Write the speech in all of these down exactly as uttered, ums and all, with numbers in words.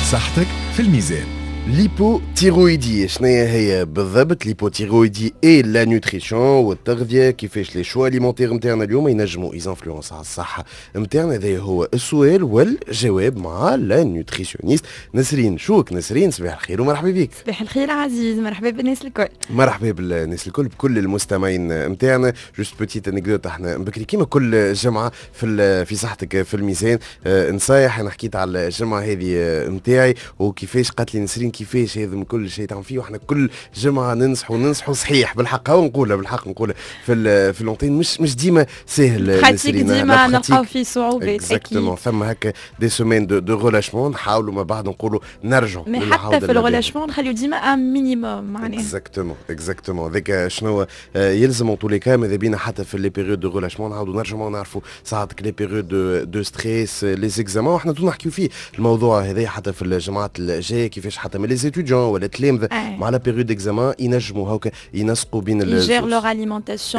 صحتك في الميزان. ليبوتيرويدي شناهي هي بالضبط؟ ليبوتيرويدي اي لا نوتريسيون والتغذيه، كيفاش لي شوا اليمونتير نتاعنا اليوم ينجموا ايزانفلونس على الصحه نتاعنا. هذا هو السؤال والجواب مع لا نوتريسيونيست نسرين شوك. نسرين صباح الخير ومرحبا بك. صباح الخير عزيز، مرحبا بالناس الكل. مرحبا بالناس الكل، بكل المستمعين نتاعنا. جوست بوتيت انكدوت، احنا بكري كيما كل جمعه في في صحتك في الميزان آه نصايح. انا حكيت على الجمعه هذه نتاعي وكيفاش قالت لي نسرين كيفاش هذا من كل شيء تعمل فيه، واحنا كل جمعه ننصحوا ننصحوا صحيح بالحق. هو نقولها بالحق، نقولها في في اللونتين مش مش ديما ساهل نسرين، ديما نلقاو فيه صعوبات اكيد. ثم هكا دي سومين دو, دو ريلاشمون نحاولوا ما بعد نقولوا نرجعوا مي حتى في الريلاشمون نخليو ديما ان مينيموم معناها اكزاكتومون اكزاكتومون. ذاك شنو يلزم طول لي كا ماذا بينا حتى في لي بيريود دو ريلاشمون نعاودوا نرجعوا نعرفوا ساعات لي بيريود دو, دو ستريس لي زيكزامان، وحنا تو نحكيو فيه الموضوع هذا حتى في الجامعات الجايه، كيفاش حتى من لي ستوديون ولا تلامذه مع لا بيريود اكزامان ينجموا هكا ينسقوا بين يجير لور اليمونتاسيون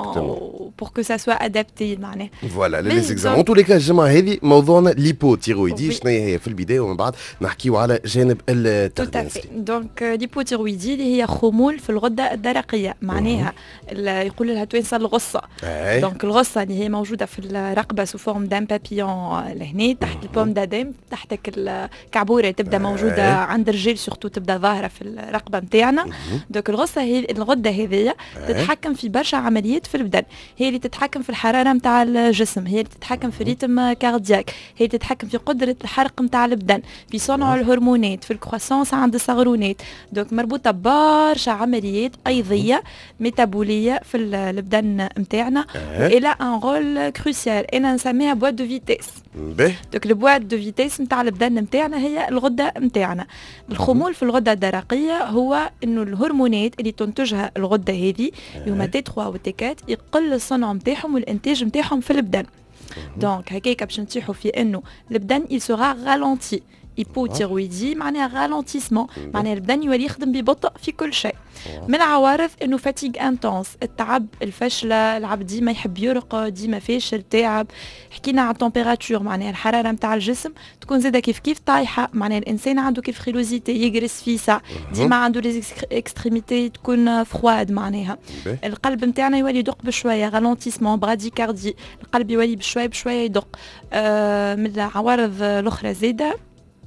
بور كو سا سوا ادابتي معناها فوالا لي زيكزامان. طول لي الجمعه هذه موضوعنا ليبوتيرويدي شنو هي في البدايه، ومن بعد نحكيو على جانب التغذيه. دونك ليبوتيرويدي اللي هي خمول في الغده الدرقيه، معناها يقول لها توانسه الغصه. دونك الغصه اللي هي موجوده في الرقبه سو فورم دان بابيون لهنا تحت البوم دادام، تحتك الكعبوره تبدا موجوده عند الرجال سورتو، تبدا ظاهره في الرقبه نتاعنا. دونك الغصه هي الغده هذه تتحكم في برشا عمليات في البدن، هي اللي تتحكم في الحراره نتاع الجسم، هي اللي تتحكم في ريتم كاردياك، هي اللي تتحكم في قدره الحرق نتاع البدن، في صنع الهرمونات، في الكرواسونس عند الصغرونات. دونك مربوطه برشا عمليات ايضيه ميتابوليه في البدن نتاعنا، والى ان رول كروسيال انا نسميها بواد دو فيتيس. دونك البواد دو فيتيس نتاع البدن نتاعنا هي الغده نتاعنا. الخمول في الغده الدرقيه هو انه الهرمونات اللي تنتجها الغده هذه هما تي ثلاثة و تي أربعة يقل الصنع نتاعهم والانتاج نتاعهم في البدن. دونك هكاك باش نتيحوا في انه البدن il sera ralenti. هيبوتيرويدي معناها رالونتيسمون، معناها البدن يولي يخدم ببطء في كل شيء. من العوارض انه فاتيغ انتونس، التعب، الفشله، العبد ديما يحب يرقى، ديما فاشل، تعب. حكينا على التمبيراتور معناها الحراره نتاع الجسم تكون زاده كيف كيف طايحه، معناها الانسان عنده كيف خيلوزيتي يجرس فيسا، ديما عنده لي اكستريميتي تكون فرواد معناها. القلب نتاعنا يولي يدق بشويه، رالونتيسمون براديكاردي، القلب يولي بشويه بشويه يدق. آه من العوارض الاخرى زاده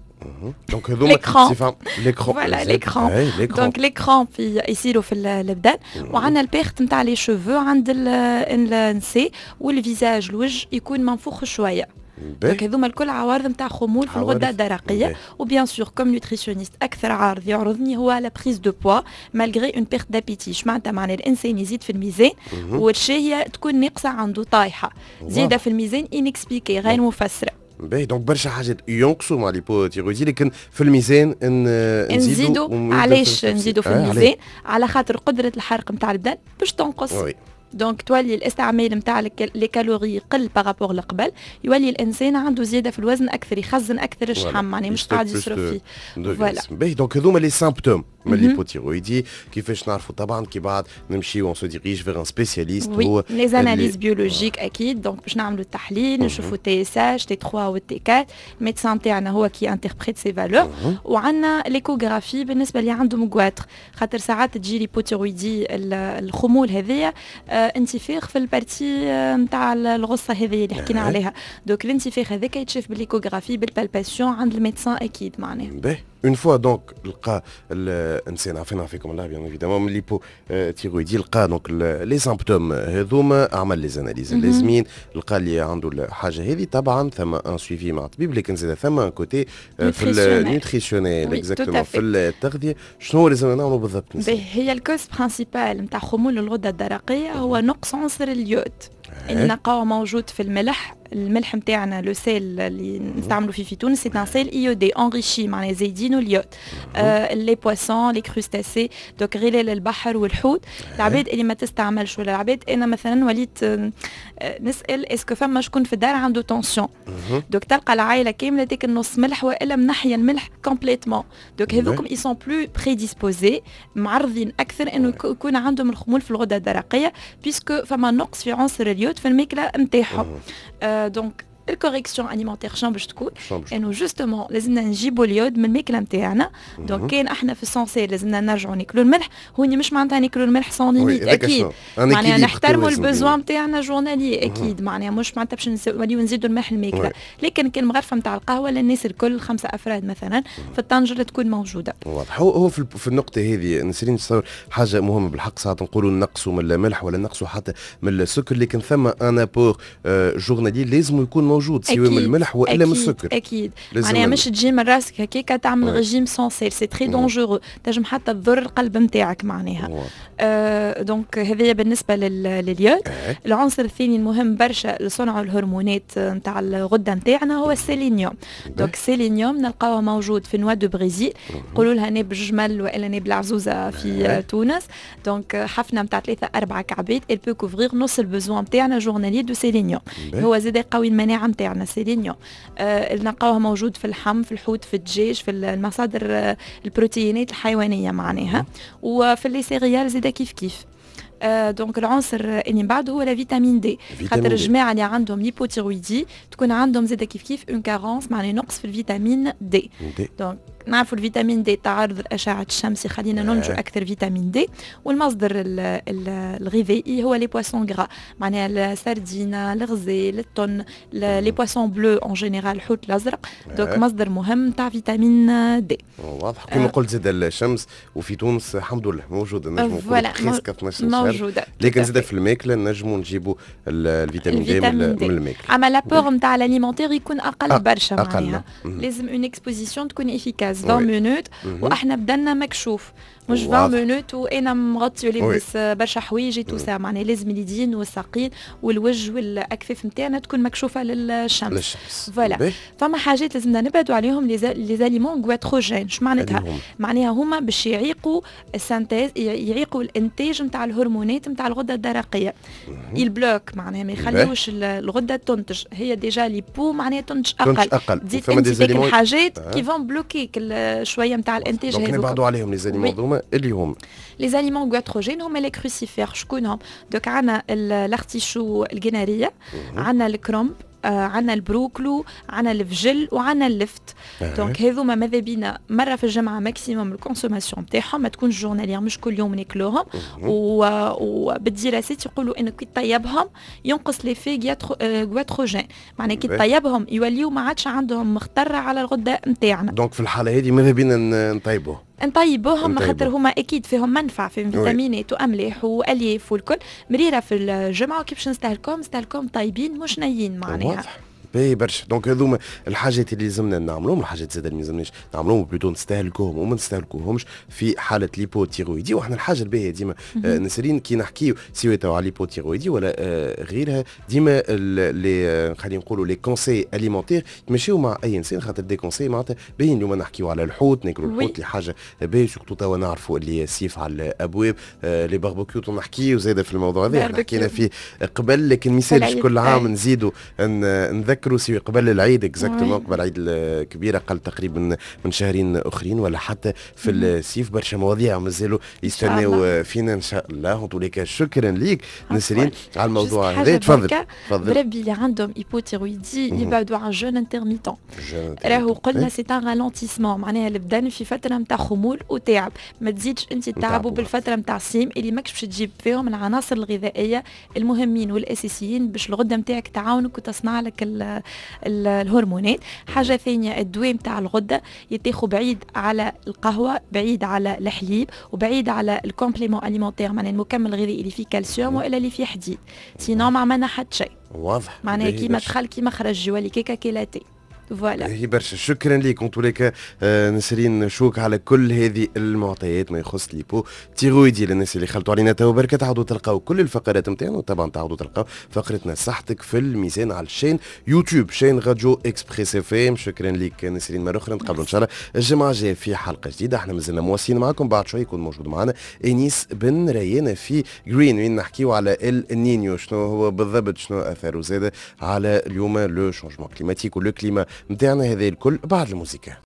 دونك هذوما l'écran voilà l'écran donc l'écran في يصيروا في البدن. وعندنا البيرت نتاع لي شوفو عند النساء، والفيزاج الوجه يكون منفوخ شويه. دونك هذوما الكل عوارض نتاع خمول في الغده الدرقيه. وبيان سور كوم نوتريسيونيست اكثر عارض يعرضني هو لا بريز دو بوا مالغري اون بيرت دابيتي. شمعناتها معناها الانسان يزيد في الميزان والشهيه تكون ناقصه عنده طايحه، زياده في الميزان انكسبليكي غير مفسره. باهي دونك برشا حاجات ينقصوا مع ليبوتيرويدي، لكن في الميزان ان نزيدوا. علاش نزيدوا في الميزان؟ على خاطر قدره الحرق نتاع البدن باش تنقص. دونك تولي الاستعمال نتاع لي كالوري يقل بارابور لقبل، يولي الانسان عنده زياده في الوزن اكثر، يخزن اكثر الشحم، معناها مش قاعد يصرف فيه. فوالا باهي دونك هذوما لي سيمبتوم من ليبوتيرويدي. كيفاش نعرفوا؟ طبعا كي بعد نمشي اون سو ديريج فيغ ان سبيسياليست. هو لي زاناليز بيولوجيك اكيد. دونك باش نعملوا التحليل، نشوفوا تي اس اتش تي ثلاثة و تي أربعة، الميدسان تاعنا هو كي انتربريت سي فالور. وعندنا ليكوغرافي بالنسبه اللي عندهم غواتر، خاطر ساعات تجي ليبوتيرويدي الخمول هذيا انتفاخ في البارتي نتاع الغصه هذه اللي حكينا عليها. دونك الانتفاخ هذاك يتشاف بالليكوغرافي بالبالباسيون عند الميدسان اكيد معناها. اون فوا دونك لقى الانسان عفينا فيكم الله بيان ايفيدامون من ليبو تيرويدي، لقى دونك لي سيمبتوم هذوما، عمل لي زاناليز اللازمين، لقى اللي عنده الحاجه هذه. طبعا ثم ان سويفي مع طبيب، لكن زاد ثم ان كوتي في النيوتريسيونيل اكزاكتومون في التغذيه. شنو هو لازم نعملوا بالضبط؟ هي الكوز برينسيبال نتاع خمول الغده الدرقيه هو نقص عنصر اليود اللي نلقاوه موجود في الملح. الملح نتاعنا لو سيل اللي نستعملوا فيه في تونس سي ان سيل ايودي انريشي، معناها زايدينو اليود. آه لي بواسون لي كروستاسي، دوك غلال البحر والحوت. العباد اللي ما تستعملش، ولا العباد انا مثلا وليت آه نسال اسكو فما شكون في الدار عنده تونسيون، دوك تلقى العائله كامله ديك النص ملح والا منحيه الملح كومبليتمون. دوك هذوكم اي سون بلو بريديسبوزي، معرضين اكثر انه يكون عندهم الخمول في الغده الدرقيه، بيسكو فما نقص في عنصر اليود في الماكله نتاعهم. آه دونك الكوريكسيون اليمونتير شنو باش تكون انه جوستومون لازمنا نجيبوا اليود من الماكله نتاعنا. دونك كان احنا في السونسي لازمنا نرجعوا ناكلوا الملح، هوني مش معناتها ناكلوا الملح سون ليميت اكيد، معناها نحترموا البزوان نتاعنا جورنالي اكيد، معناها مش معناتها باش نوليو نزيدوا الملح الماكله. لكن كان مغرفه نتاع القهوه للناس الكل خمسه افراد مثلا في الطنجره تكون موجوده. واضح. هو في النقطه هذه نسرين تصور حاجه مهمه بالحق، ساعات نقولوا نقصوا من الملح ولا نقصوا حتى من السكر، لكن ثم ان ابور جورنالي لازم يكون موجود سواء من الملح والا من السكر. اكيد معناها مش تجي من راسك هكاك تعمل ريجيم سونسير سي تري دونجورو، تنجم حتى تضر القلب نتاعك معناها. آه دونك هذه بالنسبه لليود. العنصر الثاني المهم برشا لصنع الهرمونات نتاع الغده نتاعنا هو السيلينيوم. دونك السيلينيوم نلقاوه موجود في نوا دو بريزيل، يقولوا لها ناب الجمل والا ناب العزوزه في تونس. دونك حفنه نتاع ثلاثه اربعه كعبات il peut couvrir نص البزوان نتاعنا جورنالي دو سيلينيوم. هو زاد يقوي المناعه نتاعنا سيلينيوم. آه نلقاوه موجود في اللحم، في الحوت، في الدجاج، في المصادر البروتينات الحيوانيه معناها، وفي اللي سيريال زاد كيف كيف. آه دونك العنصر اللي بعده هو لا فيتامين دي، خاطر الجماعه اللي عندهم ليبوتيرويدي تكون عندهم زاد كيف كيف اون كارونس، معناها نقص في الفيتامين دي. دونك نعرفوا الفيتامين دي تعرض لأشعة الشمس يخلينا ننتج أكثر فيتامين دي. والمصدر الغذائي هو لي بواسون غرا، معناها السردينة، الغزال، التون، لي بواسون بلو اون جينيرال، الحوت الأزرق. دونك مصدر مهم تاع فيتامين دي. واضح. كما قلت زاد الشمس وفي تونس الحمد لله موجودة، نجموا نقولوا بريسك اثناش موجودة، لكن زاد في الماكلة نجموا نجيبوا الفيتامين دي من الماكلة. أما لابور نتاع الاليمونتير يكون أقل برشا معناها. لازم اون اكسبوزيسيون تكون افيكاس عشرين مينوت، واحنا بدنا مكشوف مش عشرين مينوت وانا مغطي ولابس برشا حوايج تو سا، معناها لازم اليدين والساقين والوجه والاكفاف نتاعنا تكون مكشوفه للشمس. فوالا فما حاجات لازمنا نبعدوا عليهم، لي زاليمون غواتروجين. شو معناتها؟ معناها هما باش يعيقوا السانتيز، يعيقوا الانتاج نتاع الهرمونات نتاع الغده الدرقيه. البلوك معناها ما يخليوش الغده تنتج، هي ديجا لي بو معناها تنتج اقل، اقل. تزيد انت ديك الحاجات كي فون بلوكي شويه نتاع الانتاج هذوك. دونك نبعدوا عليهم لي زاليمون دوما اللي هم لي زاليمون غواتروجين هما لي كروسيفير. شكونهم؟ دوك عندنا الارتيشو الجناريه، عندنا الكرومب، آه عنا البروكلو، عنا الفجل، وعنا اللفت. دونك هذوما ماذا بينا مره في الجمعه ماكسيموم الكونسوماسيون تاعهم، ما تكونش جورنالير مش كل يوم ناكلوهم. وبالدراسات يقولوا انه كي تطيبهم ينقص لي في غواتروجين، معناها كي تطيبهم يوليو ما عادش عندهم مخطر على الغده نتاعنا. دونك في الحاله هذه ماذا بينا نطيبوه؟ نطيبوهم خاطر هما اكيد فيهم منفعه، فيهم فيتامينات واملاح والياف والكل. مريره في الجمعه كي باش نستهلكوهم نستهلكوهم طيبين مش نيين معناها. باهي برشا. دونك هذوما الحاجات اللي لازمنا نعملوهم، الحاجات زاد اللي ما لازمناش نعملوهم بلوتو نستهلكوهم وما نستهلكوهمش في حاله ليبوتيرويدي. وحنا الحاجه الباهيه ديما آه نسرين كي نحكيو سواء على ليبوتيرويدي ولا آه غيرها، ديما اللي خلينا نقولوا لي كونساي اليمونتير يمشيو مع اي انسان، خاطر دي كونساي معناتها باين. اليوم نحكيو على الحوت، ناكلوا الحوت اللي حاجه باهيه، سورتو توا نعرفوا اللي سيف على الابواب. آه لي باربيكيو نحكيو زاد في الموضوع هذا حكينا فيه قبل، لكن مثالش كل عام نزيدوا نذكروا سي قبل العيد اكزاكتومون، قبل العيد الكبير اقل تقريبا من شهرين اخرين، ولا حتى في الصيف برشا مواضيع مازالوا يستناو فينا ان شاء الله. وطولك شكرا ليك نسرين على الموضوع هذا. تفضل تفضل. بربي اللي عندهم هيبوتيرويدي يبعدوا عن جون انترميتون. راهو قلنا سي ان رالونتيسمون، معناها البدن في فتره نتاع خمول وتعب، ما تزيدش انت تعبوا بالفتره نتاع الصيام اللي ماكش باش تجيب فيهم العناصر الغذائيه المهمين والاساسيين باش الغده نتاعك تعاونك وتصنع لك الهرمونات. حاجه ثانيه الدواء نتاع الغده يتاخذ بعيد على القهوه، بعيد على الحليب، وبعيد على الكومبليمون اليمونتير، معناها المكمل الغذائي اللي فيه كالسيوم والا اللي فيه حديد. سينو ما عملنا حتى شيء. واضح. معناها كيما دخل كيما خرج يولي كيكا كيلاتي. فوالا هي برشا. شكرا لك انتوليك آه نسرين شوك على كل هذه المعطيات ما يخص ليبو تيرويدي. للناس اللي خلطوا علينا تو بركه تعودوا تلقاو كل الفقرات نتاعنا، وطبعا تعودوا تلقاو فقرتنا صحتك في الميزان على الشين يوتيوب شين راديو اكسبريس اف ام. شكرا لك نسرين مره اخرى، نتقابلوا ان شاء الله الجمعه الجايه في حلقه جديده. احنا مازلنا مواصلين معكم، بعد شوي يكون موجود معنا انيس بن ريان في جرين وين نحكيو على النينيو، شنو هو بالضبط، شنو اثاره زاد على اليوم لو شونجمون كليماتيك ولو كليما نتاعنا. هذا الكل بعد الموسيقى.